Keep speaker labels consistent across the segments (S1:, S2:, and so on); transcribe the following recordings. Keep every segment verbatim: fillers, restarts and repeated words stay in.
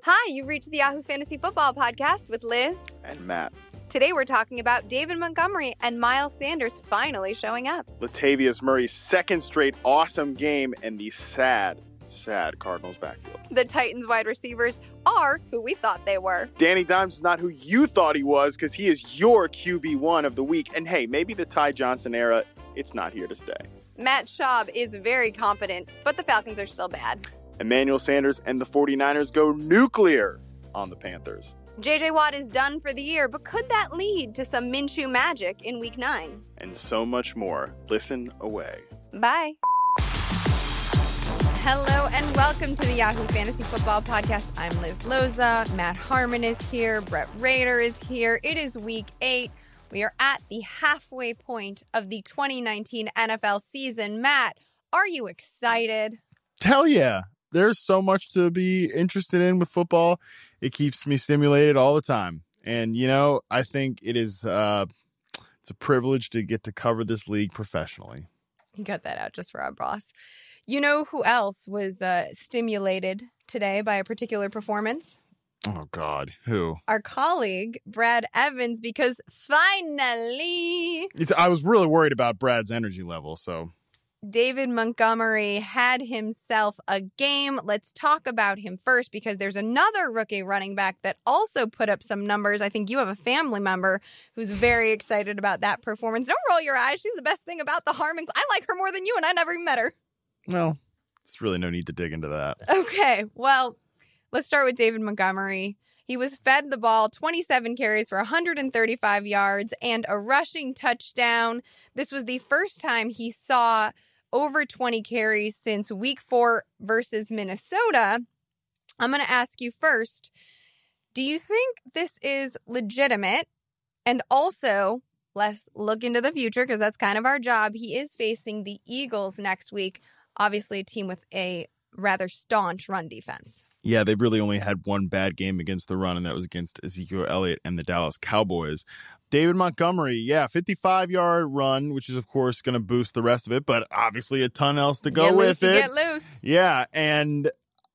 S1: Hi, you've reached the Yahoo Fantasy Football Podcast with Liz
S2: and Matt.
S1: Today we're talking about David Montgomery and Miles Sanders finally showing up.
S2: Latavius Murray's second straight awesome game and the sad, sad Cardinals backfield.
S1: The Titans wide receivers are who we thought they were.
S2: Danny Dimes is not who you thought he was because he is your Q B one of the week. And hey, maybe the Ty Johnson era, it's not here to stay.
S1: Matt Schaub is very competent, but the Falcons are still bad.
S2: Emmanuel Sanders and the 49ers go nuclear on the Panthers.
S1: J J Watt is done for the year, but could that lead to some Minshew magic in week nine?
S2: And so much more. Listen away.
S1: Bye.
S3: Hello and welcome to the Yahoo Fantasy Football Podcast. I'm Liz Loza. Matt Harmon is here. Brett Rader is here. It is week eight. We are at the halfway point of the twenty nineteen N F L season. Matt, are you excited?
S4: Hell yeah. There's so much to be interested in with football. It keeps me stimulated all the time. And, you know, I think it is uh, it's a privilege to get to cover this league professionally.
S3: You got that out just for our boss. You know who else was uh, stimulated today by a particular performance?
S4: Oh, God. Who?
S3: Our colleague, Brad Evans, because finally...
S4: It's, I was really worried about Brad's energy level, so...
S3: David Montgomery had himself a game. Let's talk about him first because there's another rookie running back that also put up some numbers. I think you have a family member who's very excited about that performance. Don't roll your eyes. She's the best thing about the Harmon. I like her more than you, and I never even met her.
S4: Well, there's really no need to dig into that.
S3: Okay, well, let's start with David Montgomery. He was fed the ball, twenty-seven carries for one hundred thirty-five yards and a rushing touchdown. This was the first time he saw over twenty carries since week four versus Minnesota. I'm going to ask you first, do you think this is legitimate? And also, let's look into the future because that's kind of our job. He is facing the Eagles next week, obviously a team with a rather staunch run defense.
S4: Yeah, they've really only had one bad game against the run, and that was against Ezekiel Elliott and the Dallas Cowboys. David Montgomery, yeah, fifty-five-yard run, which is, of course, going to boost the rest of it, but obviously a ton else to go
S3: get
S4: with
S3: loose,
S4: it.
S3: Get loose.
S4: Yeah, and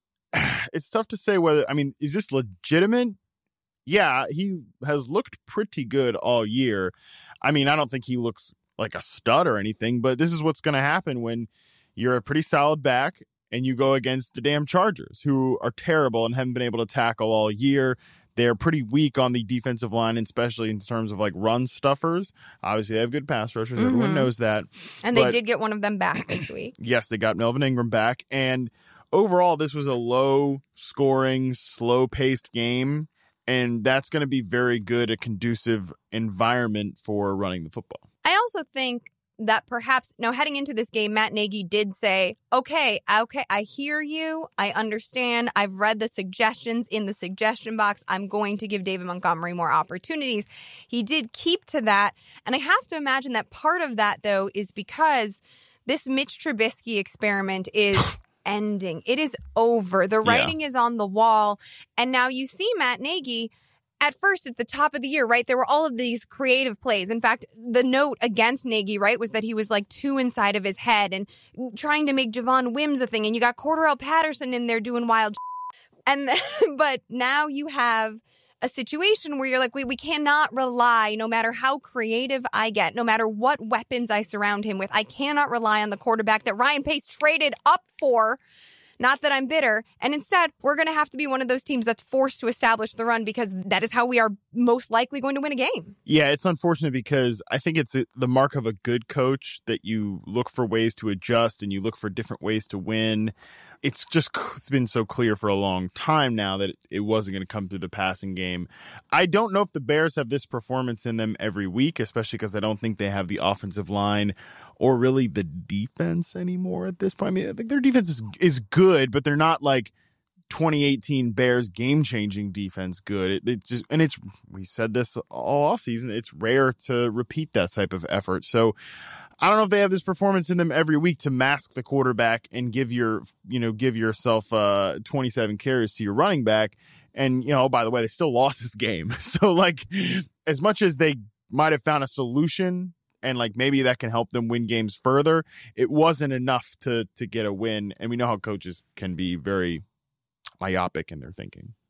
S4: it's tough to say whether, I mean, is this legitimate? Yeah, he has looked pretty good all year. I mean, I don't think he looks like a stud or anything, but this is what's going to happen when you're a pretty solid back and you go against the damn Chargers, who are terrible and haven't been able to tackle all year. They're pretty weak on the defensive line, especially in terms of like run stuffers. Obviously, they have good pass rushers. Mm-hmm. Everyone knows that.
S3: And
S4: but,
S3: they did get one of them back this week.
S4: Yes, they got Melvin Ingram back. And overall, this was a low-scoring, slow-paced game. And that's going to be very good, a conducive environment for running the football.
S3: I also think that perhaps, now heading into this game, Matt Nagy did say, okay, okay, I hear you. I understand. I've read the suggestions in the suggestion box. I'm going to give David Montgomery more opportunities. He did keep to that. And I have to imagine that part of that, though, is because this Mitch Trubisky experiment is ending. It is over. The writing yeah. is on the wall. And now you see Matt Nagy. At first, at the top of the year, right, there were all of these creative plays. In fact, the note against Nagy, right, was that he was like too inside of his head and trying to make Javon Wims a thing. And you got Cordarrelle Patterson in there doing wild shit. And but now you have a situation where you're like, we, we cannot rely, no matter how creative I get, no matter what weapons I surround him with, I cannot rely on the quarterback that Ryan Pace traded up for. Not that I'm bitter. And instead, we're going to have to be one of those teams that's forced to establish the run because that is how we are most likely going to win a game.
S4: Yeah, it's unfortunate because I think it's the mark of a good coach that you look for ways to adjust and you look for different ways to win. It's just it's been so clear for a long time now that it wasn't going to come through the passing game. I don't know if the Bears have this performance in them every week, especially because I don't think they have the offensive line or really the defense anymore at this point. I mean, I think their defense is, is good, but they're not like twenty eighteen Bears game-changing defense good. It, it just and it's we said this all offseason. It's rare to repeat that type of effort. So I don't know if they have this performance in them every week to mask the quarterback and give your you know give yourself uh, twenty-seven carries to your running back. And you know, by the way, they still lost this game. So like, as much as they might have found a solution. And like maybe that can help them win games further. It wasn't enough to to get a win. And we know how coaches can be very myopic in their thinking.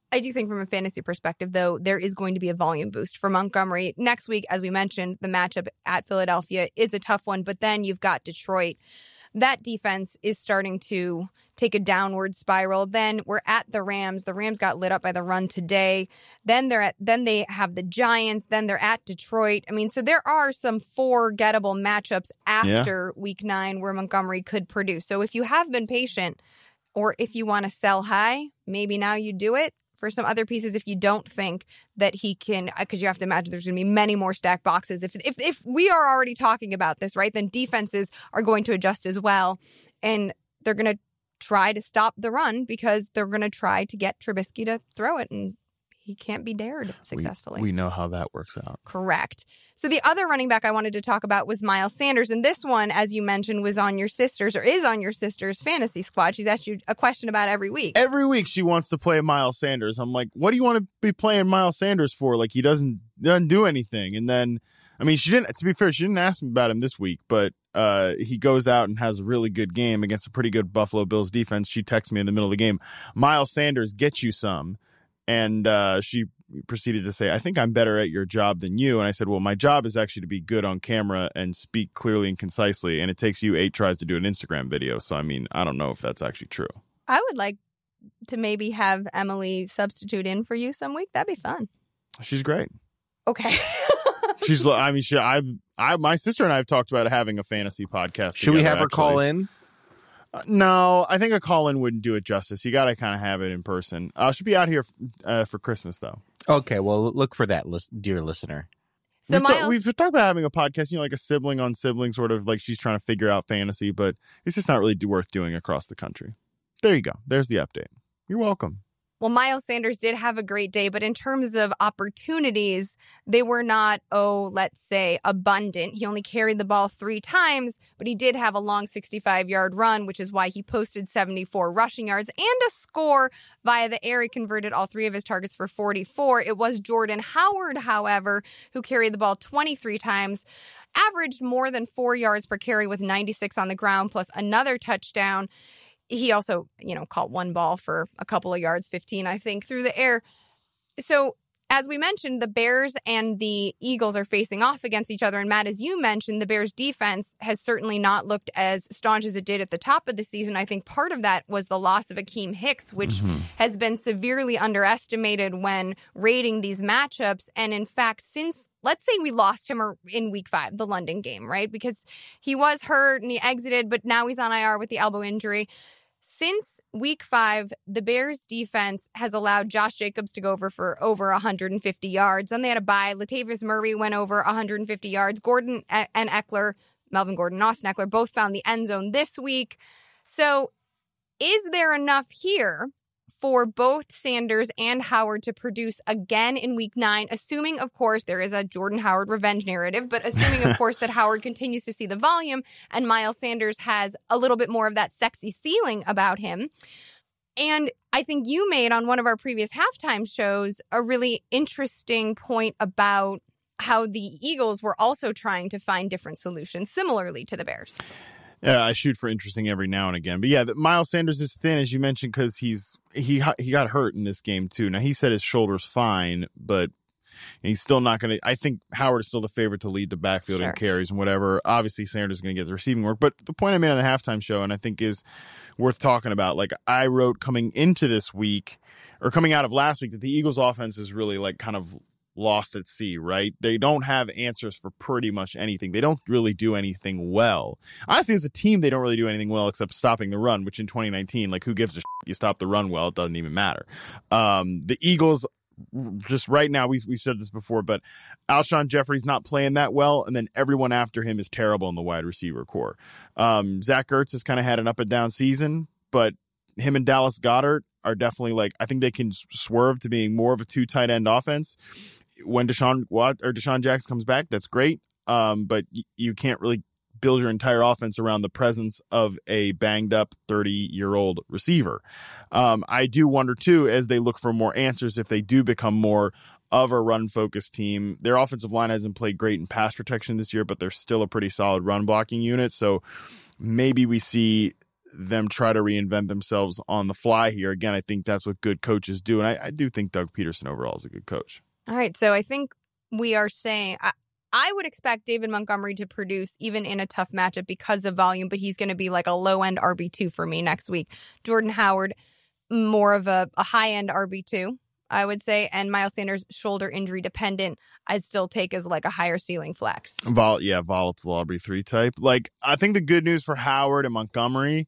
S3: I do think from a fantasy perspective, though, there is going to be a volume boost for Montgomery. Next week, as we mentioned, the matchup at Philadelphia is a tough one, but then you've got Detroit. That defense is starting to take a downward spiral. Then we're at the Rams. The Rams got lit up by the run today. Then they're at, then they have the Giants. Then they're at Detroit. I mean, so there are some forgettable matchups after yeah. week nine where Montgomery could produce. So if you have been patient, or if you want to sell high, maybe now you do it. For some other pieces, if you don't think that he can, because you have to imagine there's going to be many more stacked boxes. If, if if we are already talking about this, right, then defenses are going to adjust as well. And they're going to try to stop the run because they're going to try to get Trubisky to throw it. And he can't be dared successfully.
S4: We, we know how that works out.
S3: Correct. So the other running back I wanted to talk about was Miles Sanders. And this one, as you mentioned, was on your sister's or is on your sister's fantasy squad. She's asked you a question about every week.
S4: Every week she wants to play Miles Sanders. I'm like, what do you want to be playing Miles Sanders for? Like, he doesn't, doesn't do anything. And then, I mean, she didn't, to be fair, she didn't ask me about him this week, but uh, he goes out and has a really good game against a pretty good Buffalo Bills defense. She texts me in the middle of the game, Miles Sanders, get you some. And uh, she proceeded to say, I think I'm better at your job than you. And I said, well, my job is actually to be good on camera and speak clearly and concisely. And it takes you eight tries to do an Instagram video. So, I mean, I don't know if that's actually true.
S3: I would like to maybe have Emily substitute in for you some week. That'd be fun.
S4: She's great.
S3: Okay.
S4: She's, I mean, she, I, I, my sister and I have talked about having a fantasy podcast.
S5: Should we have her
S4: actually.
S5: call in?
S4: Uh, no, I think a call-in wouldn't do it justice. You got to kind of have it in person. Uh, she'll be out here f- uh, for Christmas, though.
S5: Okay, well, look for that, lis- dear listener.
S3: So
S4: we've,
S3: Miles-
S4: ta- we've talked about having a podcast, you know, like a sibling on sibling, sort of like she's trying to figure out fantasy, but it's just not really do- worth doing across the country. There you go. There's the update. You're welcome.
S3: Well, Miles Sanders did have a great day, but in terms of opportunities, they were not, oh, let's say, abundant. He only carried the ball three times, but he did have a long sixty-five-yard run, which is why he posted seventy-four rushing yards and a score via the air. He converted all three of his targets for forty-four. It was Jordan Howard, however, who carried the ball twenty-three times, averaged more than four yards per carry with ninety-six on the ground, plus another touchdown. He also, you know, caught one ball for a couple of yards, fifteen, I think, through the air. So, as we mentioned, the Bears and the Eagles are facing off against each other. And Matt, as you mentioned, the Bears defense has certainly not looked as staunch as it did at the top of the season. I think part of that was the loss of Akeem Hicks, which mm-hmm. has been severely underestimated when rating these matchups. And in fact, since, let's say we lost him in week five, the London game, right? Because he was hurt and he exited, but now he's on I R with the elbow injury. Since week five, the Bears defense has allowed Josh Jacobs to go over for over one hundred fifty yards. Then they had a bye. Latavius Murray went over one hundred fifty yards. Gordon and Eckler, Melvin Gordon and Austin Eckler, both found the end zone this week. So is there enough here for both Sanders and Howard to produce again in week nine, assuming, of course, there is a Jordan Howard revenge narrative, but assuming, of course, that Howard continues to see the volume and Miles Sanders has a little bit more of that sexy ceiling about him. And I think you made on one of our previous halftime shows a really interesting point about how the Eagles were also trying to find different solutions similarly to the Bears.
S4: Yeah, I shoot for interesting every now and again. But yeah, Miles Sanders is thin, as you mentioned, because he's he he got hurt in this game, too. Now, he said his shoulder's fine, but he's still not going to – I think Howard is still the favorite to lead the backfield
S3: sure.
S4: and carries and whatever. Obviously, Sanders is going to get the receiving work. But the point I made on the halftime show, and I think is worth talking about, like I wrote coming into this week or coming out of last week that the Eagles' offense is really like kind of – lost at sea, right? They don't have answers for pretty much anything. They don't really do anything well. Honestly, as a team, they don't really do anything well except stopping the run, which in twenty nineteen, like who gives a shit? You stop the run well, it doesn't even matter. Um, the Eagles, just right now, we've, we've said this before, but Alshon Jeffrey's not playing that well, and then everyone after him is terrible in the wide receiver core. Um, Zach Ertz has kind of had an up and down season, but him and Dallas Goedert are definitely like, I think they can swerve to being more of a two tight end offense. When Deshaun Wat or Deshaun Jackson comes back, that's great. Um, but y- you can't really build your entire offense around the presence of a banged up thirty year old receiver. Um, I do wonder too, as they look for more answers, if they do become more of a run focused team. Their offensive line hasn't played great in pass protection this year, but they're still a pretty solid run blocking unit. So maybe we see them try to reinvent themselves on the fly here. Again, I think that's what good coaches do. And I, I do think Doug Peterson overall is a good coach.
S3: All right. So I think we are saying I, I would expect David Montgomery to produce even in a tough matchup because of volume, but he's going to be like a low end R B two for me next week. Jordan Howard, more of a, a high end R B two, I would say. And Miles Sanders, shoulder injury dependent, I'd still take as like a higher ceiling flex.
S4: Vol- yeah, volatile R B three type. Like, I think the good news for Howard and Montgomery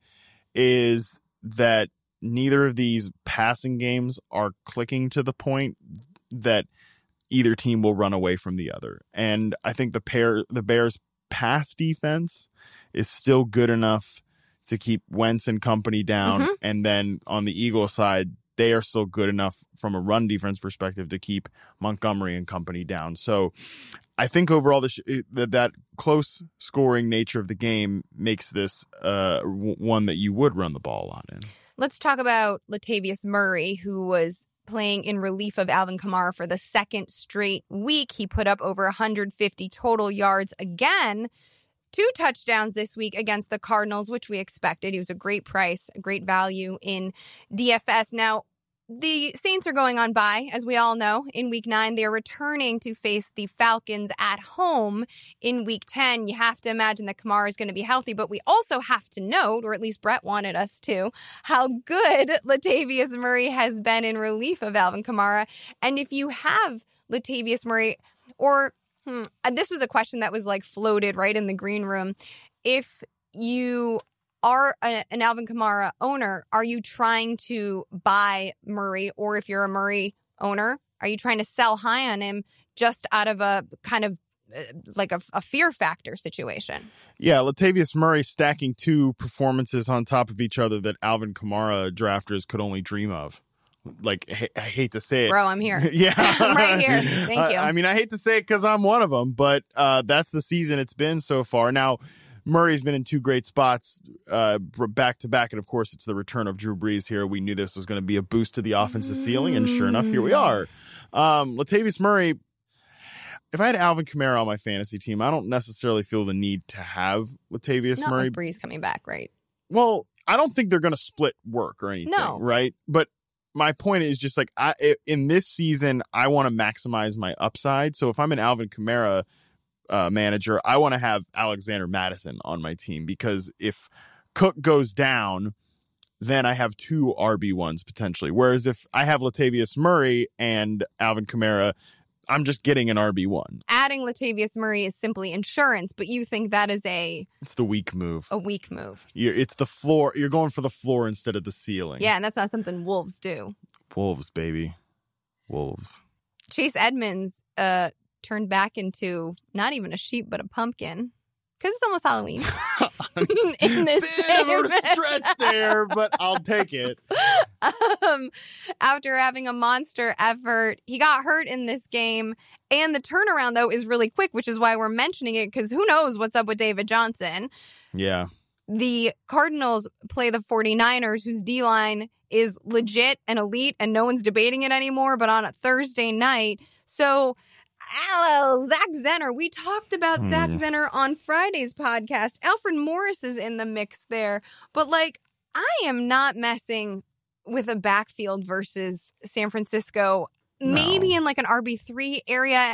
S4: is that neither of these passing games are clicking to the point that either team will run away from the other. And I think the pair, the Bears' pass defense is still good enough to keep Wentz and company down.
S3: Mm-hmm.
S4: And then on the Eagles side, they are still good enough from a run defense perspective to keep Montgomery and company down. So I think overall the sh- that, that close scoring nature of the game makes this uh, w- one that you would run the ball a lot in.
S3: Let's talk about Latavius Murray, who was playing in relief of Alvin Kamara for the second straight week. He put up over one hundred fifty total yards again. Two touchdowns this week against the Cardinals, which we expected. He was a great price, a great value in D F S. Now, the Saints are going on bye, as we all know. In week nine, they're returning to face the Falcons at home in week ten. You have to imagine that Kamara is going to be healthy, but we also have to note, or at least Brett wanted us to, how good Latavius Murray has been in relief of Alvin Kamara. And if you have Latavius Murray, or hmm, this was a question that was like floated right in the green room. If you are a, an Alvin Kamara owner, are you trying to buy Murray? Or if you're a Murray owner, are you trying to sell high on him just out of a kind of uh, like a, a fear factor situation?
S4: Yeah, Latavius Murray stacking two performances on top of each other that Alvin Kamara drafters could only dream of. Like, I hate to say it.
S3: Bro, I'm here.
S4: Yeah.
S3: I'm right here. Thank you.
S4: I, I mean, I hate to say it because I'm one of them, but uh, that's the season it's been so far. Now, Murray's been in two great spots uh, back to back. And of course, it's the return of Drew Brees here. We knew this was going to be a boost to the offensive ceiling. And sure enough, here we are. Um, Latavius Murray, if I had Alvin Kamara on my fantasy team, I don't necessarily feel the need to have Latavius
S3: Not
S4: Murray.
S3: with Brees coming back, right?
S4: Well, I don't think they're going to split work or anything,
S3: No.
S4: right? But my point is just like I in this season, I want to maximize my upside. So if I'm an Alvin Kamara Uh, manager, I want to have Alexander Mattison on my team because if Cook goes down, then I have two R B ones potentially. Whereas if I have Latavius Murray and Alvin Kamara, I'm just getting an R B one.
S3: Adding Latavius Murray is simply insurance, but you think that is a
S4: It's the weak move.
S3: a weak move.
S4: You're, it's the floor. You're going for the floor instead of the ceiling.
S3: Yeah, and that's not something Wolves do.
S4: Wolves, baby. Wolves.
S3: Chase Edmonds uh, turned back into not even a sheep, but a pumpkin. Because it's almost Halloween. In this
S4: Bit of a
S3: game.
S4: stretch there, but I'll take it.
S3: Um, after having a monster effort, he got hurt in this game. And the turnaround, though, is really quick, which is why we're mentioning it, because who knows what's up with David Johnson.
S4: Yeah.
S3: The Cardinals play the 49ers, whose D-line is legit and elite, and no one's debating it anymore, but on a Thursday night. So, hello, Zach Zenner. We talked about
S4: Hmm.
S3: Zach Zenner on Friday's podcast. Alfred Morris is in the mix there. But, like, I am not messing with a backfield versus San Francisco.
S4: No.
S3: Maybe in, like, an R B three area.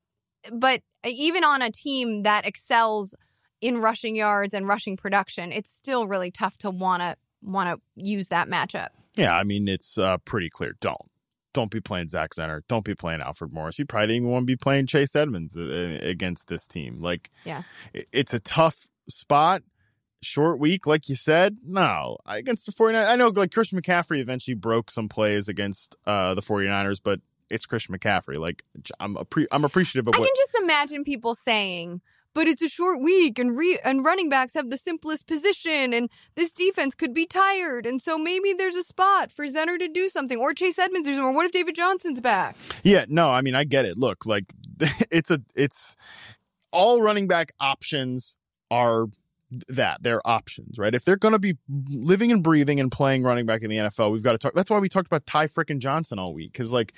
S3: But even on a team that excels in rushing yards and rushing production, it's still really tough to want to want to use that matchup.
S4: Yeah, I mean, it's uh, pretty clear. Don't. Don't be playing Zach Zenner. Don't be playing Alfred Morris. You probably didn't even want to be playing Chase Edmonds uh, against this team. Like,
S3: Yeah.
S4: it- it's a tough spot. Short week, like you said. No. Against the 49ers. I know, like, Christian McCaffrey eventually broke some plays against uh, the 49ers, but it's Christian McCaffrey. Like, I'm, appre- I'm appreciative of
S3: I
S4: what...
S3: can just imagine people saying, but it's a short week and re- and running backs have the simplest position and this defense could be tired. And so maybe there's a spot for Zenner to do something or Chase Edmonds or something. Or what if David Johnson's back?
S4: Yeah, no, I mean, I get it. Look, like, it's a, it's all running back options are that they're options, right? If they're going to be living and breathing and playing running back in the N F L, we've got to talk. That's why we talked about Ty frickin' Johnson all week. Cause like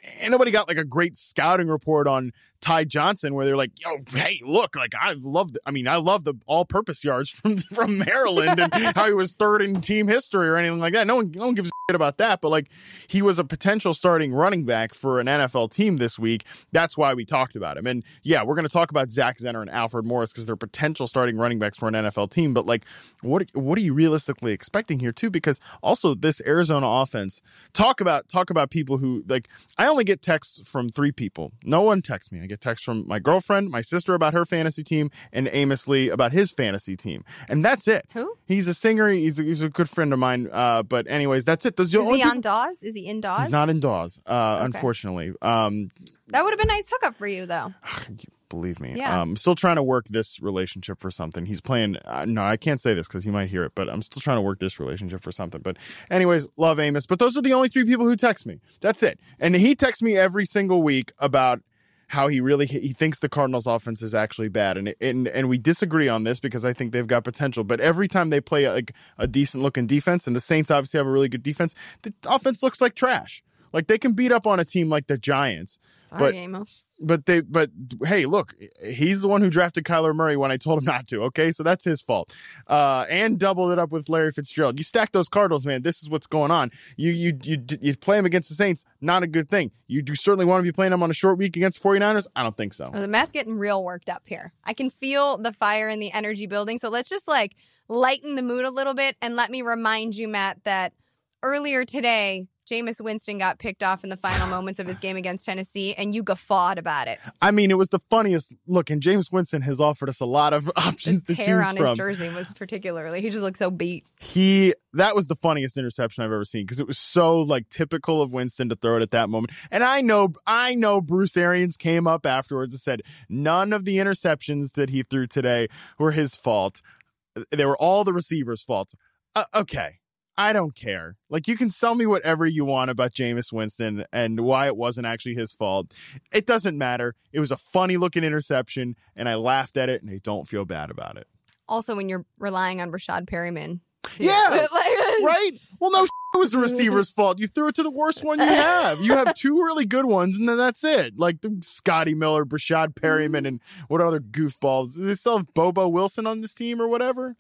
S4: ain't nobody got like a great scouting report on Ty Johnson where they're like, yo, hey, look, like I love, the, I mean, I love the all-purpose yards from from Maryland and how he was third in team history or anything like that. No one, no one gives a shit about that. But like, he was a potential starting running back for an N F L team this week. That's why we talked about him. And yeah, we're going to talk about Zach Zenner and Alfred Morris because they're potential starting running backs for an N F L team. But like, what what are you realistically expecting here too? Because also this Arizona offense, talk about talk about people who like. I only get texts from three people. No one texts me. I get texts from my girlfriend, my sister about her fantasy team, and Amos Lee about his fantasy team. And that's it.
S3: Who?
S4: He's a singer. He's a, he's a good friend of mine. Uh, but anyways, that's it. Those
S3: Is he on Dawes? Is he in Dawes?
S4: He's not in Dawes, uh,
S3: okay.
S4: unfortunately. Um,
S3: that would have been a nice hookup for you, though.
S4: Believe me.
S3: Yeah.
S4: Um, I'm still trying to work this relationship for something. He's playing. Uh, no, I can't say this because he might hear it, but I'm still trying to work this relationship for something. But anyways, love Amos. But those are the only three people who text me. That's it. And he texts me every single week about how he really he thinks the Cardinals offense is actually bad. And and and we disagree on this because I think they've got potential. But every time they play like a, a decent looking defense, and the Saints obviously have a really good defense, the offense looks like trash. Like they can beat up on a team like the Giants.
S3: Sorry,
S4: but,
S3: Amos.
S4: But they, but hey, look, he's the one who drafted Kyler Murray when I told him not to. Okay, so that's his fault. Uh, and doubled it up with Larry Fitzgerald. You stack those Cardinals, man. This is what's going on. You you you you play them against the Saints, not a good thing. You do certainly want to be playing them on a short week against the 49ers? I don't think so.
S3: Oh, the Matt's getting real worked up here. I can feel the fire and the energy building. So let's just like lighten the mood a little bit and let me remind you, Matt, that earlier today, Jameis Winston got picked off in the final moments of his game against Tennessee, and you guffawed about it.
S4: I mean, it was the funniest look, and Jameis Winston has offered us a lot of options
S3: the
S4: to choose
S3: tear on
S4: from.
S3: his jersey was particularly, he just looked so beat.
S4: He, that was the funniest interception I've ever seen because it was so like typical of Winston to throw it at that moment. And I know, I know Bruce Arians came up afterwards and said none of the interceptions that he threw today were his fault. They were all the receivers' faults. Uh, okay. I don't care. Like, you can sell me whatever you want about Jameis Winston and why it wasn't actually his fault. It doesn't matter. It was a funny-looking interception, and I laughed at it, and I don't feel bad about it.
S3: Also, when you're relying on Rashad Perryman. To,
S4: yeah,
S3: like,
S4: right? Well, no, it was the receiver's fault. You threw it to the worst one you have. You have two really good ones, and then that's it. Like the Scotty Miller, Rashad Perryman, and what other goofballs? Do they still have Bobo Wilson on this team or whatever?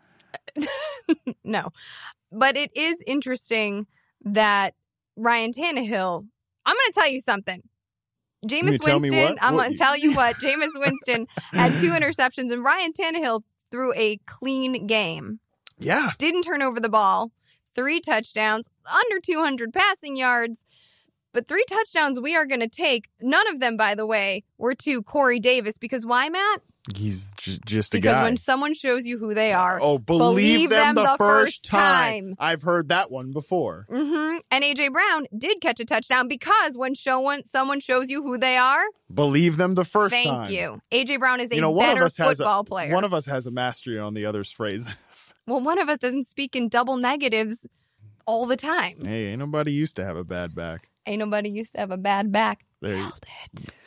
S3: No. But it is interesting that Ryan Tannehill, I'm going to tell you something. Jameis Winston, I'm going to tell you what, Jameis Winston had two interceptions and Ryan Tannehill threw a clean game.
S4: Yeah.
S3: Didn't turn over the ball. Three touchdowns, under two hundred passing yards. But three touchdowns we are going to take. None of them, by the way, were to Corey Davis. Because why, Matt?
S4: He's j- just a
S3: because
S4: guy.
S3: Because when someone shows you who they are,
S4: oh, believe,
S3: believe
S4: them,
S3: them
S4: the,
S3: the
S4: first,
S3: first
S4: time.
S3: time.
S4: I've heard that one before.
S3: Mm-hmm. And A J Brown did catch a touchdown because when show someone shows you who they are,
S4: believe them the first
S3: thank
S4: time.
S3: Thank you. A J Brown is a
S4: you know, one
S3: better
S4: of us has
S3: football
S4: a,
S3: player.
S4: One of us has a mastery on the other's phrases.
S3: Well, one of us doesn't speak in double negatives all the time.
S4: Hey, ain't nobody used to have a bad back.
S3: Ain't nobody used to have a bad back.
S4: There
S3: Nailed
S4: you...
S3: it.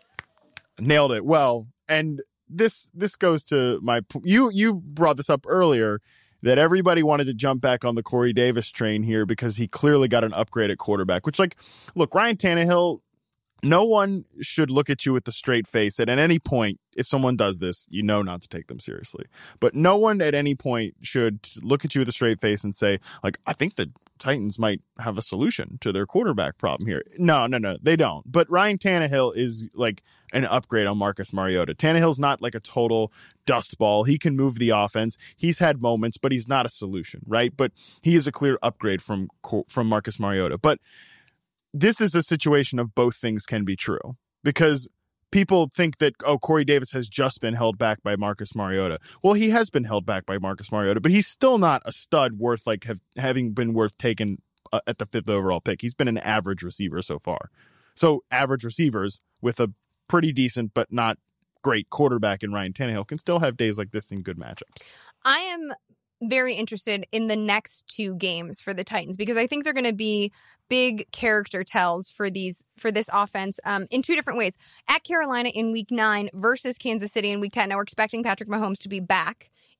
S4: Nailed it. Well, and this this goes to my you you brought this up earlier that everybody wanted to jump back on the Corey Davis train here because he clearly got an upgrade at quarterback, which, like, look, Ryan Tannehill, no one should look at you with a straight face. And at any point, if someone does this, you know not to take them seriously. But no one at any point should look at you with a straight face and say, like, I think the Titans might have a solution to their quarterback problem here. No, no, no, they don't. But Ryan Tannehill is like an upgrade on Marcus Mariota. Tannehill's not like a total dust ball. He can move the offense. He's had moments, but he's not a solution, right? But he is a clear upgrade from from Marcus Mariota. But this is a situation of both things can be true because people think that, oh, Corey Davis has just been held back by Marcus Mariota. Well, he has been held back by Marcus Mariota, but he's still not a stud worth like have, having been worth taken uh, at the fifth overall pick. He's been an average receiver so far. So average receivers with a pretty decent but not great quarterback in Ryan Tannehill can still have days like this in good matchups.
S3: I am very interested in the next two games for the Titans because I think they're going to be big character tells for these for this offense um, in two different ways. At Carolina in week nine versus Kansas City in week ten. Now we're expecting Patrick Mahomes to be back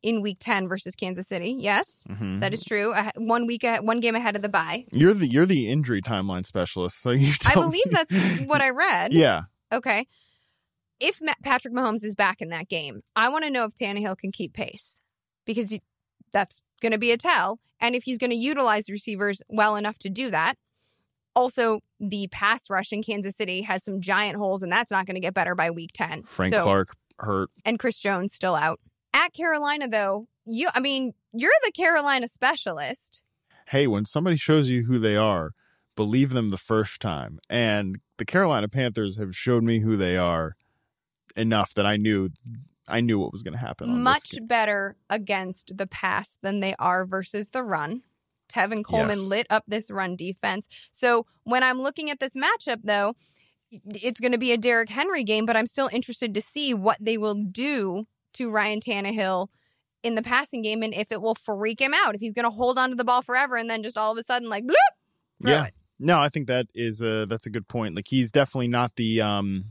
S3: in week ten versus Kansas City. Yes,
S4: Mhm.
S3: that is true. I, one week, ahead, one game ahead of the bye.
S4: You're the you're the injury timeline specialist, so you.
S3: I
S4: tell
S3: believe
S4: me.
S3: that's what I read.
S4: Yeah.
S3: Okay. If Ma- Patrick Mahomes is back in that game, I want to know if Tannehill can keep pace because you, that's going to be a tell. And if he's going to utilize receivers well enough to do that. Also, the pass rush in Kansas City has some giant holes, and that's not going to get better by week ten.
S4: Frank
S3: So-
S4: Clark hurt.
S3: And Chris Jones still out. At Carolina, though, you I mean, you're the Carolina specialist.
S4: Hey, when somebody shows you who they are, believe them the first time. And the Carolina Panthers have showed me who they are enough that I knew I knew what was going to happen. On
S3: Much
S4: this game.
S3: better against the pass than they are versus the run. Tevin Coleman
S4: Yes.
S3: lit up this run defense. So when I'm looking at this matchup, though, it's going to be a Derrick Henry game, but I'm still interested to see what they will do to Ryan Tannehill in the passing game and if it will freak him out, if he's going to hold on to the ball forever and then just all of a sudden like, bloop, throw
S4: Yeah.
S3: it.
S4: No, I think that is a that's a good point. Like he's definitely not the um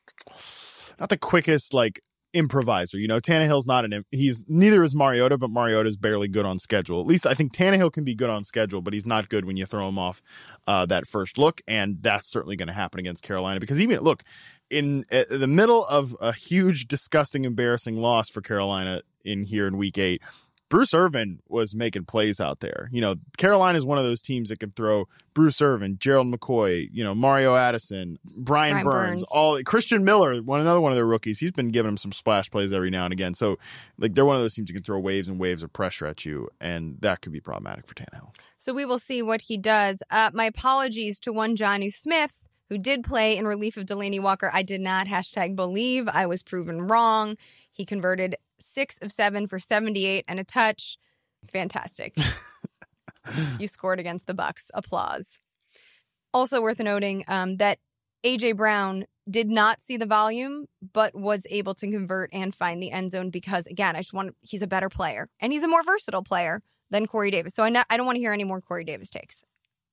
S4: not the quickest like improviser. You know, Tannehill's not an he's neither is Mariota, but Mariota's barely good on schedule. At least I think Tannehill can be good on schedule, but he's not good when you throw him off uh, that first look, and that's certainly going to happen against Carolina because even look in uh, the middle of a huge, disgusting, embarrassing loss for Carolina in here in week eight. Bruce Irvin was making plays out there. You know, Carolina is one of those teams that can throw Bruce Irvin, Gerald McCoy, you know, Mario Addison, Brian,
S3: Brian
S4: Burns,
S3: Burns.
S4: all Christian Miller, one another one of their rookies. He's been giving them some splash plays every now and again. So, like, they're one of those teams that can throw waves and waves of pressure at you, and that could be problematic for Tannehill.
S3: So we will see what he does. Uh, my apologies to one Jonnu Smith, who did play in relief of Delaney Walker. I did not hashtag believe. I was proven wrong. He converted six of seven for seventy-eight and a touch. Fantastic. You scored against the Bucks. Applause. Also worth noting um, that A J Brown did not see the volume, but was able to convert and find the end zone because, again, I just want he's a better player and he's a more versatile player than Corey Davis. So I, not, I don't want to hear any more Corey Davis takes.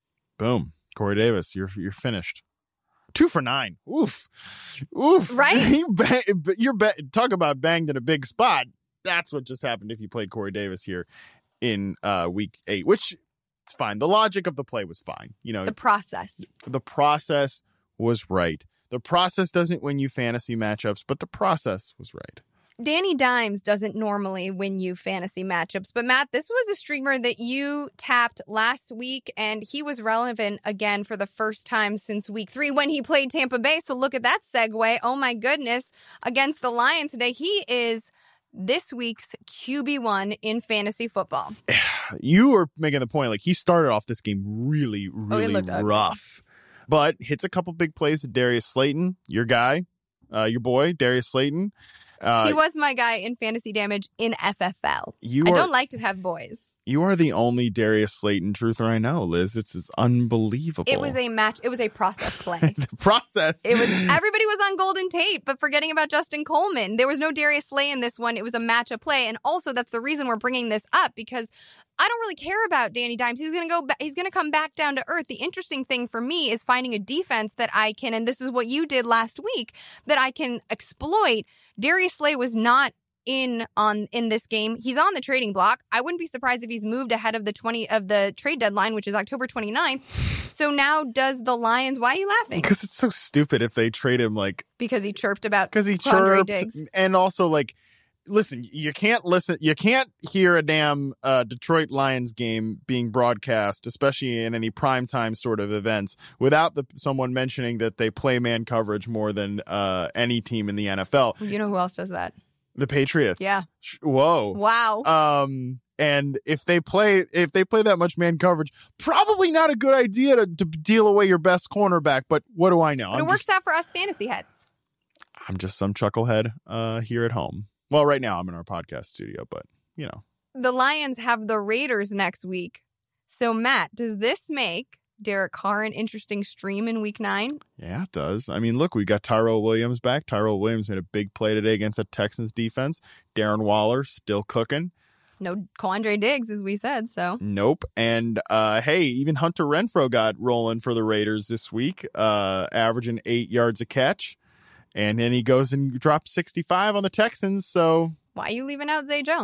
S4: Boom. Corey Davis, you're you're finished. Two for nine. Oof. Oof.
S3: Right?
S4: You bang, you're ba- talk about banged in a big spot. That's what just happened if you played Corey Davis here in uh, week eight, which it's fine. The logic of the play was fine. You know,
S3: The process.
S4: the process was right. The process doesn't win you fantasy matchups, but the process was right.
S3: Danny Dimes doesn't normally win you fantasy matchups, but Matt, this was a streamer that you tapped last week, and he was relevant again for the first time since week three when he played Tampa Bay. So look at that segue. Oh my goodness. Against the Lions today, he is this week's Q B one in fantasy football.
S4: You were making the point, like he started off this game really, really
S3: looked ugly.
S4: rough, but hits a couple big plays to Darius Slayton, your guy, uh, your boy, Darius Slayton. Uh,
S3: He was my guy in fantasy damage in F F L.
S4: you
S3: I
S4: are
S3: don't like to have boys.
S4: you are the only Darius Slayton truther I know, Liz. It's, it's unbelievable.
S3: It was a match. It was a process play.
S4: the process.
S3: It was everybody was on Golden Tate, but forgetting about Justin Coleman. There was no Darius Slay in this one. It was a matchup play, and also that's the reason we're bringing this up because I don't really care about Danny Dimes. He's gonna go. Ba- he's gonna come back down to earth. The interesting thing for me is finding a defense that I can, and this is what you did last week, that I can exploit. Darius Slay was not in on in this game. He's on the trading block. I wouldn't be surprised if he's moved ahead of the twenty of the trade deadline, which is October twenty-ninth. So now does the Lions, why are you laughing?
S4: Because it's so stupid if they trade him, like,
S3: Because he chirped about
S4: because he
S3: Quandre
S4: chirped,
S3: Diggs.
S4: and also like, listen, you can't listen, you can't hear a damn uh, Detroit Lions game being broadcast, especially in any primetime sort of events, without the someone mentioning that they play man coverage more than uh, any team in the N F L.
S3: You know who else does that?
S4: The Patriots.
S3: Yeah.
S4: Sh- Whoa.
S3: Wow.
S4: Um, and if they play, if they play that much man coverage, probably not a good idea to, to deal away your best cornerback. But what do I know?
S3: but it
S4: I'm
S3: works
S4: just,
S3: out for us fantasy heads.
S4: I'm just some chucklehead uh, here at home. Well, right now I'm in our podcast studio, but you know,
S3: The Lions have the Raiders next week. So, Matt, does this make Derek Carr an interesting stream in week nine?
S4: yeah, it does. I mean, look, we got Tyrell Williams back. Tyrell Williams made a big play today against the Texans defense. Darren Waller still cooking.
S3: No Quandre Diggs, as we said, so.
S4: Nope. And uh, hey, even Hunter Renfrow got rolling for the Raiders this week, uh, averaging eight yards a catch. And then he goes and drops sixty-five on the Texans. So
S3: Why are you leaving out Zay Jones?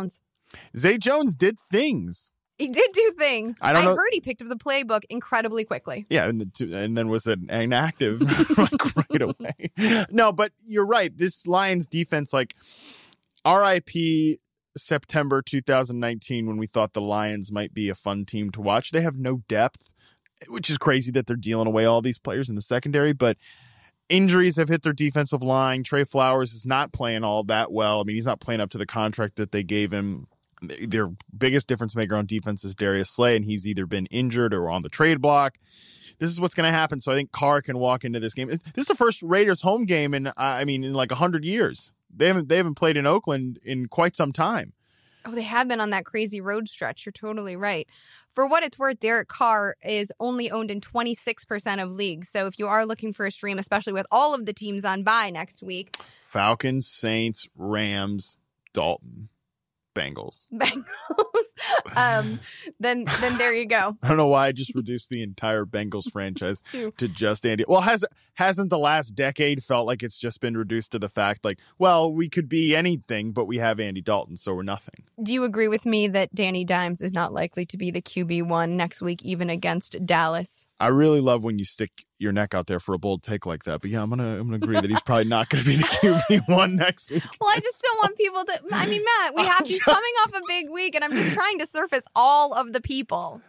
S4: Zay Jones did things.
S3: He did do things.
S4: I don't
S3: I
S4: know-
S3: heard he picked up the playbook incredibly quickly.
S4: Yeah, and, the, and then was an, inactive like right away. No, but you're right. This Lions defense, like R I P September two thousand nineteen, when we thought the Lions might be a fun team to watch. They have no depth, which is crazy that they're dealing away all these players in the secondary, but injuries have hit their defensive line. Trey Flowers is not playing all that well. I mean, he's not playing up to the contract that they gave him. Their biggest difference maker on defense is Darius Slay, and he's either been injured or on the trade block. This is what's going to happen. So I think Carr can walk into this game. This is the first Raiders home game in, I mean, in like a hundred years. They haven't they haven't played in Oakland in quite some time.
S3: Oh, they have been on that crazy road stretch. You're totally right. For what it's worth, Derek Carr is only owned in twenty-six percent of leagues. So if you are looking for a stream, especially with all of the teams on bye next week.
S4: Falcons, Saints, Rams, Dalton, Bengals.
S3: Bengals. um, then then there you go.
S4: I don't know why I just reduced the entire Bengals franchise
S3: to,
S4: to just Andy. Well, has hasn't the last decade felt like it's just been reduced to the fact like, well, we could be anything, but we have Andy Dalton, so we're nothing.
S3: Do you agree with me that Danny Dimes is not likely to be the Q B one next week, even against Dallas?
S4: I really love when you stick your neck out there for a bold take like that. But yeah, I'm gonna I'm gonna agree that he's probably not gonna be the Q B one next week.
S3: Well, I just don't want people to. I mean, Matt, we have he's
S4: just...
S3: coming off a big week, and I'm just trying to surface all of the people.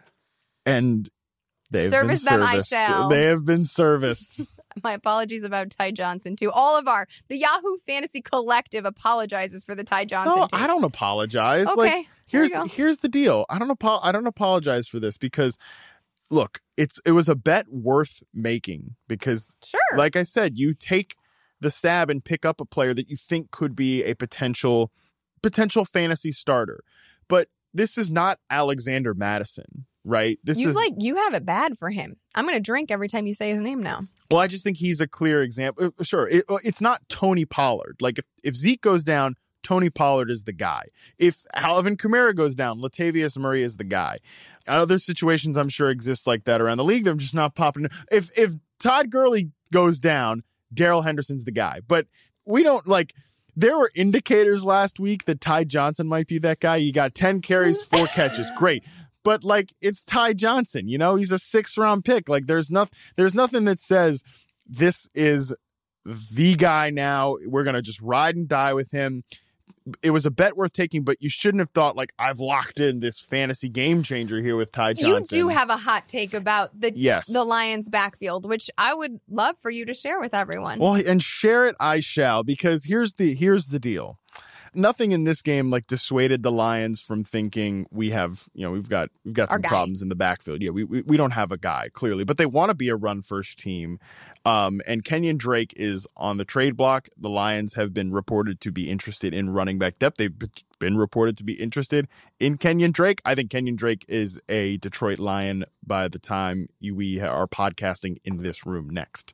S4: And they've
S3: Service
S4: been
S3: them I
S4: serviced.
S3: shall.
S4: They have been serviced.
S3: My apologies about Ty Johnson too. All of our the Yahoo Fantasy Collective apologizes for the Ty Johnson.
S4: No,
S3: take.
S4: I don't apologize.
S3: Okay,
S4: like here's
S3: here
S4: here's the deal. I don't apo- I don't apologize for this because look, it's it was a bet worth making because
S3: sure.
S4: like I said, you take the stab and pick up a player that you think could be a potential potential fantasy starter. But this is not Alexander Madison, right? This
S3: you
S4: is
S3: like you have it bad for him. I'm going to drink every time you say his name now.
S4: Well, I just think he's a clear example. Sure, it, it's not Tony Pollard. Like if, if Zeke goes down, Tony Pollard is the guy. If Alvin Kamara goes down, Latavius Murray is the guy. Other situations I'm sure exist like that around the league. They're just not popping. If if Todd Gurley goes down, Darrell Henderson's the guy. But we don't like. There were indicators last week that Ty Johnson might be that guy. He got ten carries, four catches. Great. But like it's Ty Johnson, you know, he's a sixth round pick. Like there's nothing, there's nothing that says this is the guy now. We're going to just ride and die with him. It was a bet worth taking, but you shouldn't have thought like I've locked in this fantasy game changer here with Ty Johnson.
S3: You do have a hot take about the
S4: yes.
S3: the Lions backfield, which I would love for you to share with everyone.
S4: Well, and share it I shall, because here's the here's the deal. Nothing in this game like dissuaded the Lions from thinking we have, you know, we've got we've got some problems in the backfield. Yeah, we, we we don't have a guy clearly, but they want to be a run first team. Um, and Kenyon Drake is on the trade block. The Lions have been reported to be interested in running back depth. They've been reported to be interested in Kenyon Drake. I think Kenyon Drake is a Detroit Lion by the time we are podcasting in this room next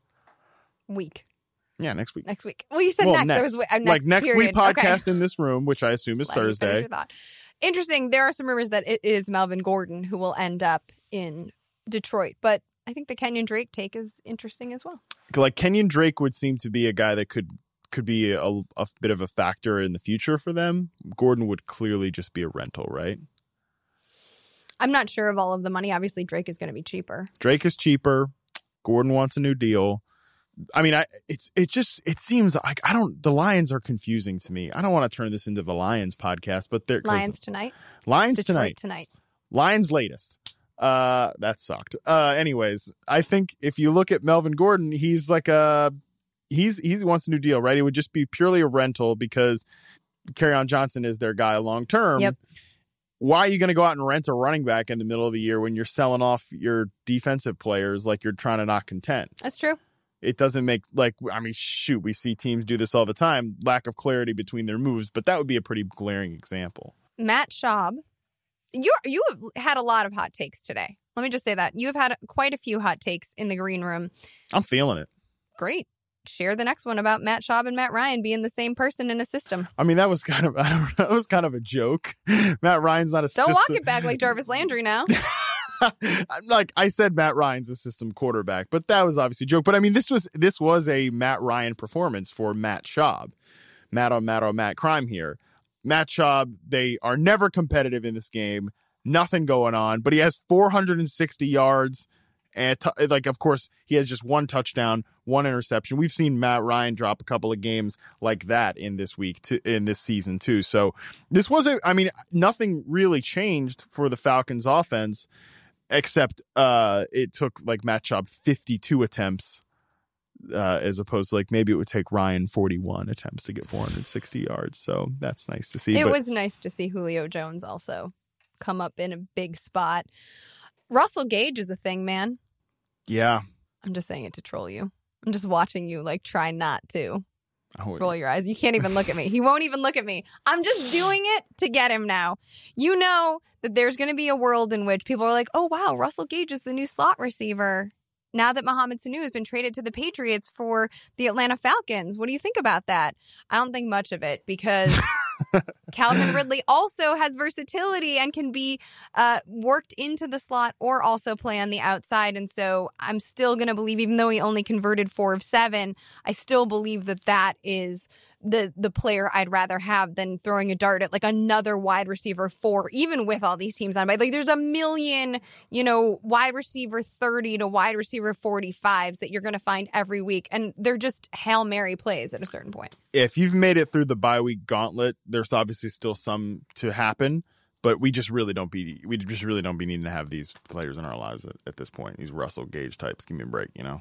S3: week.
S4: Yeah, next week.
S3: Next week. Well, you said
S4: well,
S3: next.
S4: next.
S3: There was, uh, next
S4: like next
S3: period.
S4: week podcast
S3: okay.
S4: in this room, which I assume is
S3: Let me finish
S4: Thursday.
S3: your thought. Interesting. There are some rumors that it is Melvin Gordon who will end up in Detroit, but I think the Kenyon Drake take is interesting as well.
S4: Like Kenyon Drake would seem to be a guy that could could be a, a bit of a factor in the future for them. Gordon would clearly just be a rental, right?
S3: I'm not sure of all of the money. Obviously, Drake is going to be cheaper.
S4: Drake is cheaper. Gordon wants a new deal. I mean, I it's it just it seems like I don't. The Lions are confusing to me. I don't want to turn this into the Lions podcast, but they're
S3: Lions tonight.
S4: Lions
S3: Detroit
S4: tonight.
S3: tonight.
S4: Lions latest. Uh, that sucked. Uh, anyways, I think if you look at Melvin Gordon, he's like a he's he wants a new deal, right? It would just be purely a rental because Kerryon Johnson is their guy long term.
S3: Yep.
S4: Why are you going to go out and rent a running back in the middle of the year when you're selling off your defensive players like you're trying to knock content?
S3: That's true.
S4: It doesn't make like I mean, shoot, we see teams do this all the time. Lack of clarity between their moves, but that would be a pretty glaring example.
S3: Matt Schaub. You you have had a lot of hot takes today. Let me just say that. You have had quite a few hot takes in the green room.
S4: I'm feeling it.
S3: Great. Share the next one about Matt Schaub and Matt Ryan being the same person in a system.
S4: I mean, that was kind of I don't know, that was kind of a joke. Matt Ryan's not a
S3: Don't
S4: system.
S3: walk it back like Jarvis Landry now.
S4: Like I said, Matt Ryan's a system quarterback, but that was obviously a joke. But I mean, this was this was a Matt Ryan performance for Matt Schaub. Matt on Matt on Matt crime here. Matt Schaub, they are never competitive in this game. Nothing going on, but he has four hundred sixty yards. And, t- like, of course, he has just one touchdown, one interception. We've seen Matt Ryan drop a couple of games like that in this week, to, in this season, too. So this wasn't, I mean, nothing really changed for the Falcons offense, except uh, it took, like, Matt Schaub fifty-two attempts, uh, as opposed to, like, maybe it would take Ryan forty-one attempts to get four hundred sixty yards. So that's nice to see.
S3: It
S4: but-
S3: was nice to see Julio Jones also come up in a big spot. Russell Gage is a thing, man.
S4: Yeah.
S3: I'm just saying it to troll you. I'm just watching you, like, try not to
S4: Oh,
S3: roll your eyes. You can't even look at me. He won't even look at me. I'm just doing it to get him now. You know that there's going to be a world in which people are like, oh, wow, Russell Gage is the new slot receiver. Now that Mohamed Sanu has been traded to the Patriots for the Atlanta Falcons. What do you think about that? I don't think much of it because Calvin Ridley also has versatility and can be uh, worked into the slot or also play on the outside. And so I'm still going to believe, even though he only converted four of seven, I still believe that that is the the player I'd rather have than throwing a dart at like another wide receiver four, even with all these teams on. Like there's a million, you know, wide receiver thirty to wide receiver forty-fives that you're going to find every week. And they're just Hail Mary plays at a certain point.
S4: If you've made it through the bye week gauntlet, there's obviously still some to happen, but we just really don't be we just really don't be needing to have these players in our lives at, at this point. These Russell Gage types. Give me a break, you know.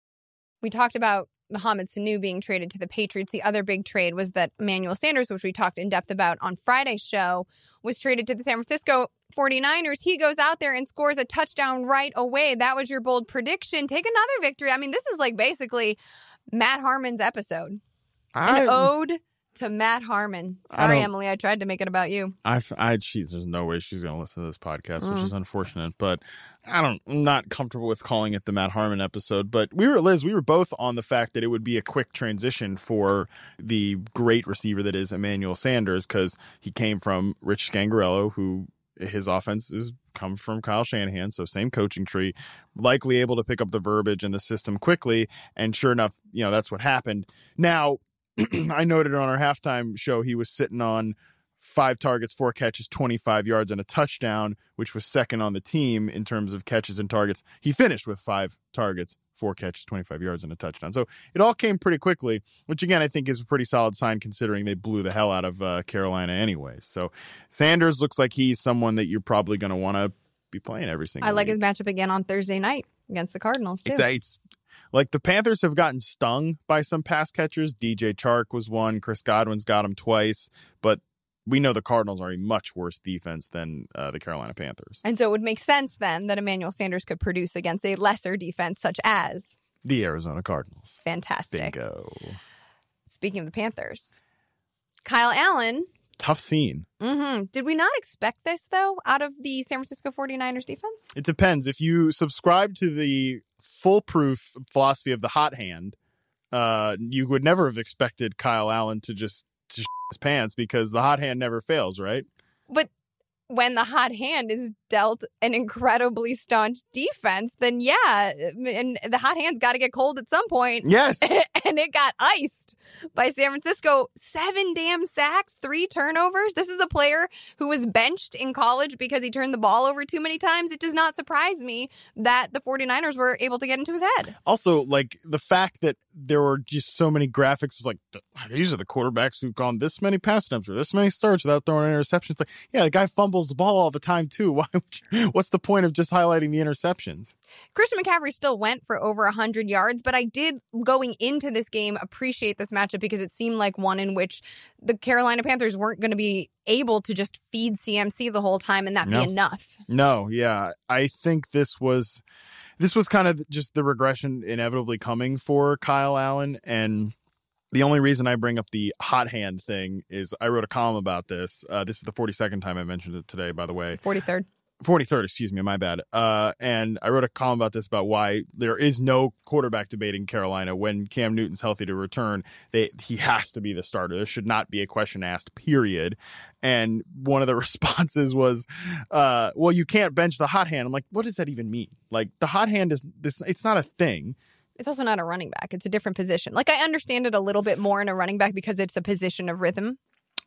S3: We talked about Mohamed Sanu being traded to the Patriots. The other big trade was that Emmanuel Sanders, which we talked in depth about on Friday's show, was traded to the San Francisco forty-niners. He goes out there and scores a touchdown right away. That was your bold prediction. Take another victory. I mean, this is like basically Matt Harmon's episode.
S4: I,
S3: An ode to Matt Harmon.
S4: I
S3: Sorry,
S4: don't-
S3: Emily. I tried to make it about you.
S4: I, I, she's, there's no way she's going to listen to this podcast, which
S3: Mm.
S4: is unfortunate. But I don't, I'm not comfortable with calling it the Matt Harmon episode. But we were, Liz, we were both on the fact that it would be a quick transition for the great receiver that is Emmanuel Sanders, because he came from Rich Scangarello, who his offense is come from Kyle Shanahan, so same coaching tree, likely able to pick up the verbiage and the system quickly. And sure enough, you know, that's what happened. Now, I noted on our halftime show he was sitting on five targets, four catches, twenty-five yards, and a touchdown, which was second on the team in terms of catches and targets. He finished with five targets, four catches, twenty-five yards, and a touchdown. So it all came pretty quickly, which again I think is a pretty solid sign considering they blew the hell out of uh, Carolina anyways. So Sanders looks like he's someone that you're probably going to want to be playing every single
S3: I like
S4: week.
S3: his matchup again on Thursday night against the Cardinals, too.
S4: It's, it's like the Panthers have gotten stung by some pass catchers. D J Chark was one. Chris Godwin's got him twice. But we know the Cardinals are a much worse defense than uh, the Carolina Panthers.
S3: And so it would make sense then that Emmanuel Sanders could produce against a lesser defense such as
S4: The Arizona Cardinals.
S3: fantastic.
S4: Bingo.
S3: Speaking of the Panthers, Kyle Allen.
S4: Tough scene.
S3: Mm-hmm. Did we not expect this, though, out of the San Francisco forty-niners defense?
S4: It depends. If you subscribe to the foolproof philosophy of the hot hand, uh, you would never have expected Kyle Allen to just to his pants because the hot hand never fails, right?
S3: But when the hot hand is dealt an incredibly staunch defense, then yeah, and the hot hand's got to get cold at some point.
S4: Yes.
S3: And it got iced by San Francisco. Seven damn sacks, three turnovers. This is a player who was benched in college because he turned the ball over too many times. It does not surprise me that the forty-niners were able to get into his head.
S4: Also, like the fact that there were just so many graphics of like, these are the quarterbacks who've gone this many pass attempts or this many starts without throwing an interception. It's like, yeah, the guy fumbles the ball all the time too. Why? Would you, what's the point of just highlighting the interceptions?
S3: Christian McCaffrey still went for over one hundred yards, but I did, going into this game, appreciate this matchup because it seemed like one in which the Carolina Panthers weren't going to be able to just feed C M C the whole time and that
S4: No.
S3: be enough.
S4: No, yeah. I think this was this was kind of just the regression inevitably coming for Kyle Allen. And the only reason I bring up the hot hand thing is I wrote a column about this. Uh, this is the forty-second time I mentioned it today, by the way.
S3: forty-third.
S4: forty-third, excuse me, my bad. Uh, and I wrote a column about this about why there is no quarterback debate in Carolina. When Cam Newton's healthy to return, they, he has to be the starter. There should not be a question asked, period. And one of the responses was, uh, well, you can't bench the hot hand. I'm like, what does that even mean? Like, the hot hand is this, it's not a thing.
S3: It's also not a running back. It's a different position. Like, I understand it a little bit more in a running back because it's a position of rhythm.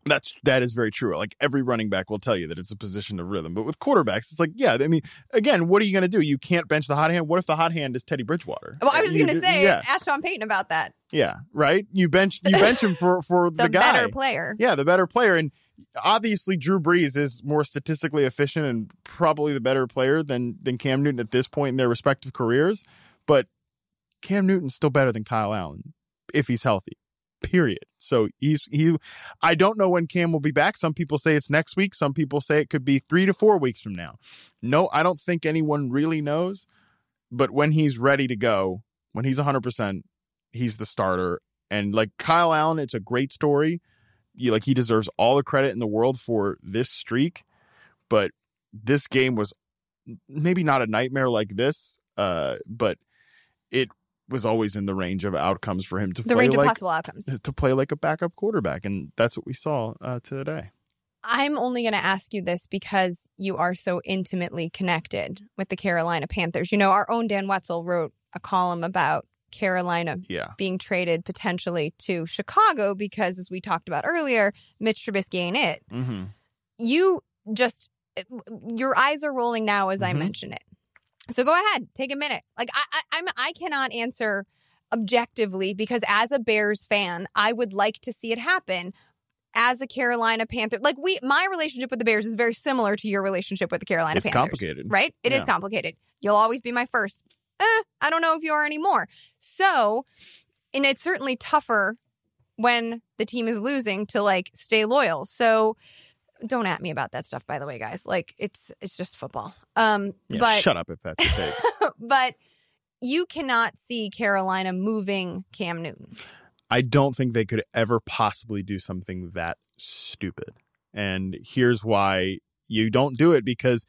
S4: That's that is very true. Like every running back will tell you that it's a position of rhythm. But with quarterbacks, it's like, yeah, I mean, again, what are you going to do? You can't bench the hot hand. What if the hot hand is Teddy Bridgewater?
S3: Well, I was just
S4: You
S3: going to
S4: do-
S3: say,
S4: yeah,
S3: ask Sean Payton about that.
S4: yeah, right. You bench you bench him for for the,
S3: The
S4: guy,
S3: better player.
S4: yeah, the better player, and obviously Drew Brees is more statistically efficient and probably the better player than than Cam Newton at this point in their respective careers. But Cam Newton's still better than Kyle Allen if he's healthy. Period. So he's he. I don't know when Cam will be back. Some people say it's next week. Some people say it could be three to four weeks from now. No, I don't think anyone really knows. But when he's ready to go, when he's one hundred percent, he's the starter. And like Kyle Allen, it's a great story. You like he deserves all the credit in the world for this streak. But this game was maybe not a nightmare like this, uh, but it was always in the range of outcomes for him to
S3: The
S4: play
S3: range
S4: like
S3: of possible outcomes.
S4: to play like a backup quarterback, and that's what we saw uh, today.
S3: I'm only going to ask you this because you are so intimately connected with the Carolina Panthers. You know, our own Dan Wetzel wrote a column about Carolina
S4: Yeah,
S3: being traded potentially to Chicago because, as we talked about earlier, Mitch Trubisky ain't it.
S4: mm-hmm.
S3: You just, your eyes are rolling now as I
S4: Mhm.
S3: mention it. So go ahead, take a minute. Like I, I, I'm, I cannot answer objectively because as a Bears fan, I would like to see it happen. As a Carolina Panther, like we, my relationship with the Bears is very similar to your relationship with the Carolina
S4: It's
S3: Panthers.
S4: complicated.
S3: Right? It is
S4: Yeah.
S3: complicated. You'll always be my first. Eh, I don't know if you are anymore. So, and it's certainly tougher when the team is losing to like stay loyal. So don't at me about that stuff, by the way, guys. Like it's it's just football. Um,
S4: Yeah,
S3: but
S4: shut up if that's the case.
S3: but you cannot see Carolina moving Cam Newton.
S4: I don't think they could ever possibly do something that stupid. And here's why you don't do it, because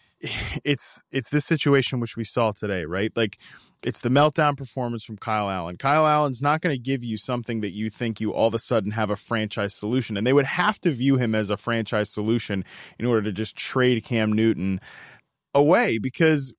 S4: it's it's this situation which we saw today, right? Like it's the meltdown performance from Kyle Allen. Kyle Allen's not going to give you something that you think you all of a sudden have a franchise solution. And they would have to view him as a franchise solution in order to just trade Cam Newton away, because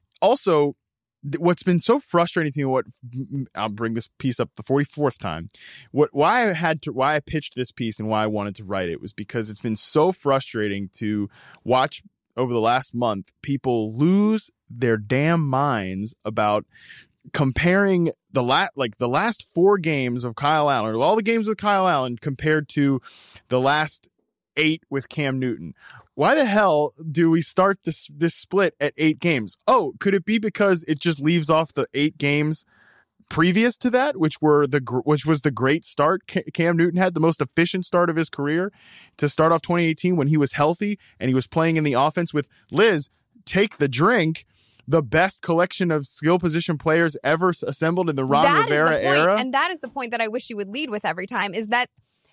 S4: also what's been so frustrating to me, what I'll bring this piece up the forty-fourth time, what why I had to why I pitched this piece and why I wanted to write it was because it's been so frustrating to watch over the last month people lose their damn minds about comparing the la- like the last four games of Kyle Allen, or all the games with Kyle Allen compared to the last eight with Cam Newton. Why the hell do we start this this split at eight games? Oh, could it be because it just leaves off the eight games previous to that, which were the which was the great start Cam Newton had, the most efficient start of his career to start off twenty eighteen when he was healthy and he was playing in the offense with Liz, take the drink, the best collection of skill position players ever assembled in the Ron
S3: That is
S4: Rivera
S3: the point,
S4: era.
S3: and that is the point that I wish you would lead with every time, is that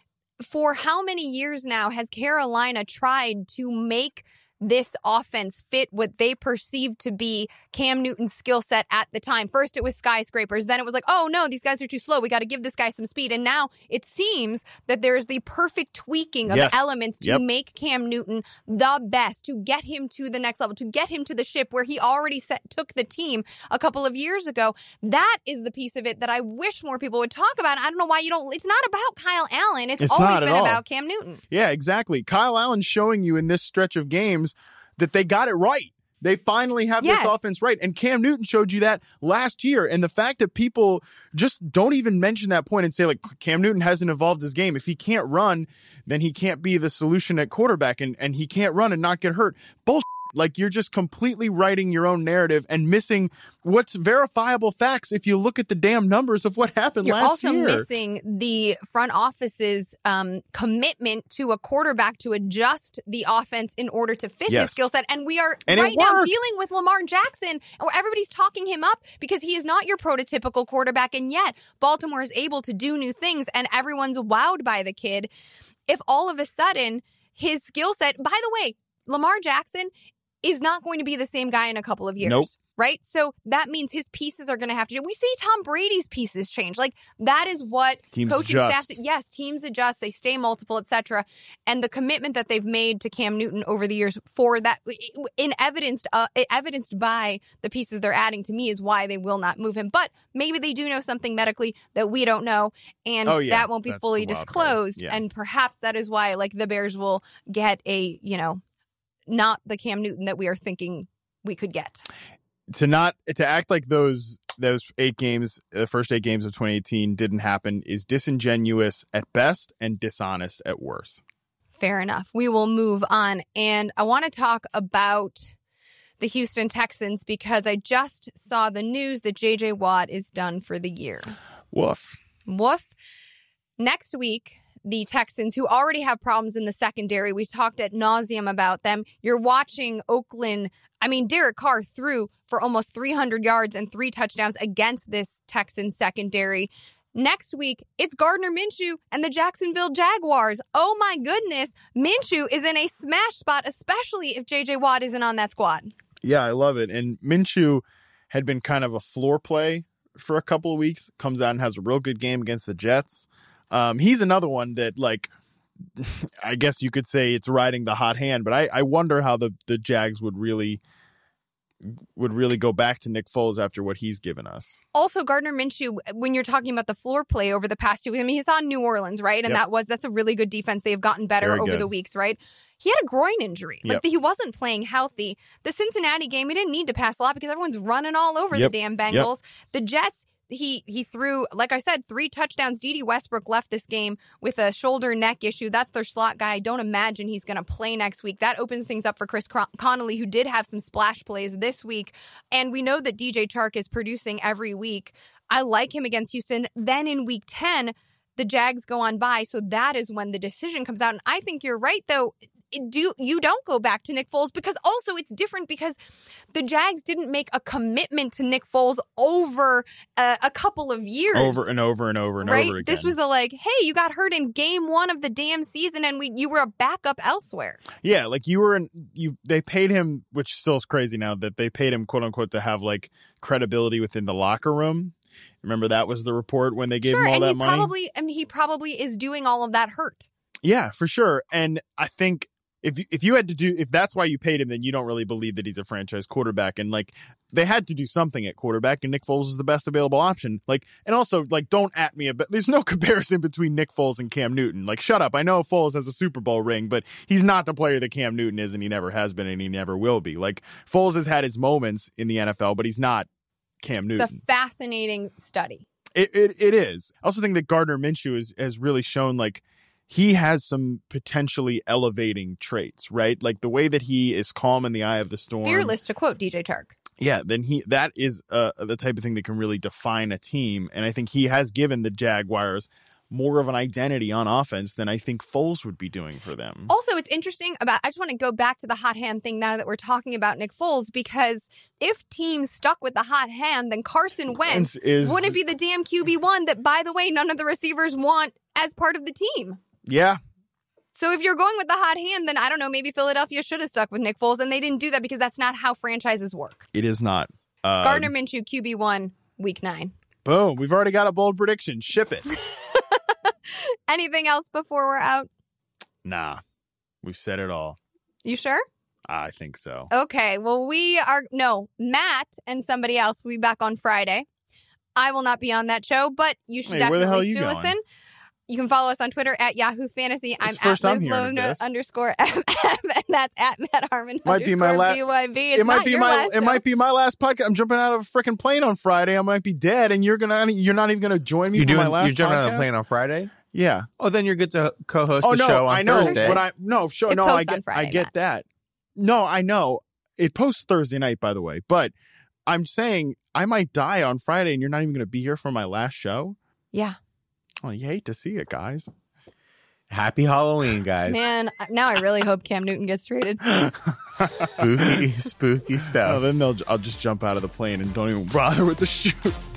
S3: for how many years now has Carolina tried to make this offense fit what they perceived to be Cam Newton's skill set at the time? First, it was skyscrapers. Then it was like, oh, no, these guys are too slow. We got to give this guy some speed. And now it seems that there is the perfect tweaking of
S4: Yes.
S3: elements to
S4: Yep.
S3: make Cam Newton the best, to get him to the next level, to get him to the ship where he already set, took the team a couple of years ago. That is the piece of it that I wish more people would talk about. I don't know why you don't. It's not about Kyle Allen. It's,
S4: It's
S3: always
S4: not at
S3: been
S4: all.
S3: about Cam Newton.
S4: Yeah, exactly. Kyle Allen's showing you in this stretch of games that they got it right. They finally have
S3: Yes.
S4: this offense right. And Cam Newton showed you that last year. And the fact that people just don't even mention that point and say, like, Cam Newton hasn't evolved his game. If he can't run, then he can't be the solution at quarterback, and, and he can't run and not get hurt. Bullshit. Like, you're just completely writing your own narrative and missing what's verifiable facts if you look at the damn numbers of what happened
S3: You're
S4: last
S3: also
S4: year.
S3: missing the front office's um, commitment to a quarterback to adjust the offense in order to fit his
S4: Yes.
S3: skill set. And we are
S4: And it
S3: right now
S4: worked.
S3: dealing with Lamar Jackson, where everybody's talking him up because he is not your prototypical quarterback. And yet Baltimore is able to do new things and everyone's wowed by the kid. If all of a sudden his skill set, by the way, Lamar Jackson is not going to be the same guy in a couple of years.
S4: Nope.
S3: right? So that means his pieces are going to have to do. We see Tom Brady's pieces change. Like that is what
S4: Teams
S3: coaching
S4: adjust.
S3: staffs, yes, teams adjust, they stay multiple, et cetera. And the commitment that they've made to Cam Newton over the years for that, in evidenced, uh, evidenced by the pieces they're adding to me is why they will not move him. But maybe they do know something medically that we don't know, and
S4: Oh, yeah.
S3: that won't be
S4: That's
S3: fully
S4: the wild card.
S3: disclosed.
S4: Yeah.
S3: And perhaps that is why, like, the Bears will get a, you know, not the Cam Newton that we are thinking we could get.
S4: To not to act like those those eight games, the first eight games of twenty eighteen didn't happen is disingenuous at best and dishonest at worst.
S3: Fair enough. We will move on. And I want to talk about the Houston Texans because I just saw the news that J J Watt is done for the year.
S4: Woof.
S3: Woof. Next week, the Texans, who already have problems in the secondary, we talked ad nauseum about them. You're watching Oakland. I mean, Derek Carr threw for almost three hundred yards and three touchdowns against this Texans secondary. Next week, it's Gardner Minshew and the Jacksonville Jaguars. Oh my goodness. Minshew is in a smash spot, especially if J J Watt isn't on that squad.
S4: Yeah, I love it. And Minshew had been kind of a floor play for a couple of weeks, comes out and has a real good game against the Jets. Um, he's another one that, like, I guess you could say it's riding the hot hand, but I, I wonder how the, the Jags would really would really go back to Nick Foles after what he's given us.
S3: Also, Gardner Minshew, when you're talking about the floor play over the past two weeks, I mean, he's on New Orleans, right? And
S4: Yep.
S3: that was that's a really good defense. They've gotten better
S4: Very
S3: over
S4: good.
S3: the weeks, right? He had a groin injury. Like,
S4: Yep.
S3: he wasn't playing healthy. The Cincinnati game, he didn't need to pass a lot because everyone's running all over
S4: Yep.
S3: the damn Bengals. The Jets, he he threw, like I said, three touchdowns. Dede Westbrook left this game with a shoulder neck issue. That's their slot guy. I don't imagine he's going to play next week. That opens things up for Chris Con- Connolly, who did have some splash plays this week. And we know that D J Chark is producing every week. I like him against Houston. Then in week ten, the Jags go on by. So that is when the decision comes out. And I think you're right, though. Do you don't go back to Nick Foles, because also it's different because the Jags didn't make a commitment to Nick Foles over uh, a couple of years.
S4: Over and over and over and
S3: right?
S4: over again.
S3: This was a like, hey, you got hurt in game one of the damn season and we you were a backup elsewhere.
S4: Yeah, like you were in, you, they paid him, which still is crazy now that they paid him, quote unquote, to have like credibility within the locker room. Remember that was the report when they gave
S3: sure,
S4: him all
S3: and
S4: that
S3: he
S4: money?
S3: probably, I mean, he probably is doing all of that hurt.
S4: Yeah, for sure. And I think if you, if you had to do, if that's why you paid him, then you don't really believe that he's a franchise quarterback. And like, they had to do something at quarterback, and Nick Foles is the best available option. Like, and also, like, don't at me, but there's no comparison between Nick Foles and Cam Newton. Like, shut up. I know Foles has a Super Bowl ring, but he's not the player that Cam Newton is, and he never has been, and he never will be. Like, Foles has had his moments in the N F L, but he's not Cam Newton.
S3: It's a fascinating study.
S4: It, it it is. I also think that Gardner Minshew is, has really shown, like, he has some potentially elevating traits, right? Like the way that he is calm in the eye of the storm.
S3: Fearless, to quote D J Chark.
S4: Yeah, then he that is uh, the type of thing that can really define a team. And I think he has given the Jaguars more of an identity on offense than I think Foles would be doing for them.
S3: Also, it's interesting about, I just want to go back to the hot hand thing now that we're talking about Nick Foles, because if teams stuck with the hot hand, then Carson Wentz
S4: is,
S3: wouldn't be the damn Q B one that, by the way, none of the receivers want as part of the team.
S4: Yeah.
S3: So if you're going with the hot hand, then I don't know, maybe Philadelphia should have stuck with Nick Foles, and they didn't do that because that's not how franchises work.
S4: It is not. Um,
S3: Gardner Minshew, Q B one, week nine.
S4: Boom. We've already got a bold prediction. Ship it.
S3: Anything else before we're out?
S4: Nah. We've said it all.
S3: You sure?
S4: I think so.
S3: Okay. Well, we are, no, Matt and somebody else will be back on Friday. I will not be on that show, but you should
S4: Hey, where the hell are
S3: definitely
S4: you
S3: still
S4: going?
S3: listen. You can follow us on Twitter at Yahoo Fantasy. I'm
S4: It's the first
S3: at
S4: I'm
S3: Liz
S4: hearing of
S3: Lona
S4: this.
S3: underscore M M, and that's at Matt Harmon
S4: Might be my
S3: underscore
S4: la-
S3: B Y B. It's
S4: it might
S3: not
S4: be
S3: your
S4: my
S3: last
S4: it
S3: show.
S4: might be my last podcast. I'm jumping out of a freaking plane on Friday. I might be dead, and you're gonna you're not even gonna join me
S5: You're
S4: for
S5: doing.
S4: my last
S5: You're jumping
S4: podcast?
S5: out of the plane on Friday.
S4: Yeah.
S5: Oh, then you're good to co-host
S4: Oh
S5: the
S4: no,
S5: show on
S4: I know,
S5: Thursday.
S4: but I no show
S3: It
S4: no I
S3: posts on
S4: get
S3: Friday,
S4: I get
S3: Matt.
S4: that. No, I know it posts Thursday night, by the way. But I'm saying I might die on Friday, and you're not even gonna be here for my last show.
S3: Yeah.
S4: Oh, you hate to see it, guys.
S5: Happy Halloween, guys!
S3: Man, now I really hope Cam Newton gets traded.
S5: Spooky, spooky
S4: Oh,
S5: stuff.
S4: then they'll I'll just jump out of the plane and don't even bother with the shoot.